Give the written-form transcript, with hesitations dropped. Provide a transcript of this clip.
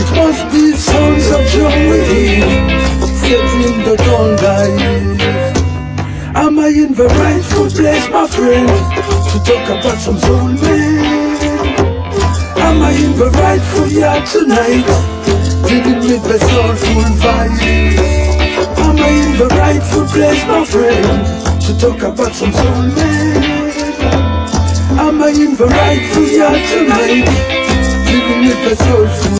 must be sounds of joy, setting the dawn light. Am I in the rightful place, my friend, to talk about some soulmate? Am I in the rightful yard tonight, dealing with the soulful vibe? Am I in the rightful place, my friend, to talk about some soulmate? Am I in the rightful yard tonight, dealing with the soulful